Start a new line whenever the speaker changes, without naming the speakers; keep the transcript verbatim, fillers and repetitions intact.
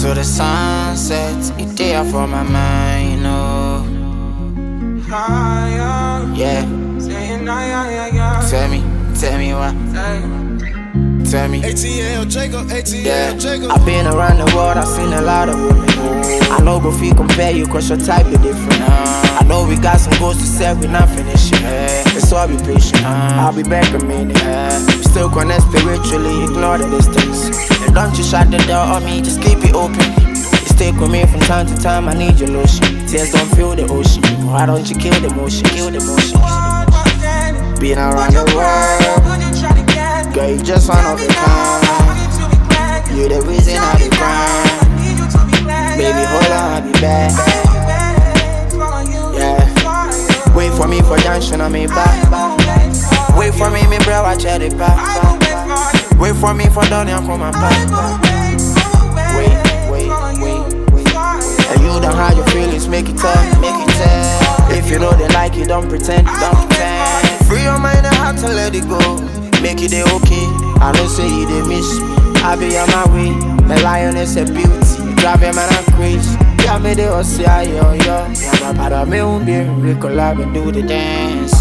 till the sunset. It's there for my mind, oh. Yeah. Tell me, tell me why. Tell me.
A T L Jacob, A T L
Yeah.
Jacob.
I've been around the world, I've seen a lot of women. I know go feel compare you, cause your type is different. I know we got some goals to set, we not finishing. It's all be patient. I'll be back a minute. We still connect spiritually, ignore the distance. And don't you shut the door on me, just keep it open. You stick with me from time to time, I need your lotion. Tears don't fill the ocean. Why don't you kill the motion? Kill the motion. Been around the world, girl, you just one of a kind. You the reason I be crying. Baby, hold on, I'll be back. Yeah. Wait for me for junction, I mean back. Wait for me, me bro, I chat it back. Wait for me for down here, come and back. Wait, wait, wait, wait. And you don't hide your feelings, make it tough, make it tough. If you know they like you, don't pretend, don't pretend. Free your mind and heart to let it go. Make it okay. I don't say you they miss me. I be on my way. My lioness a beauty. Drive him and I'm crazy. Yeah, me they all say yo yo. Yeah, my para me un beer. We collab and do the dance.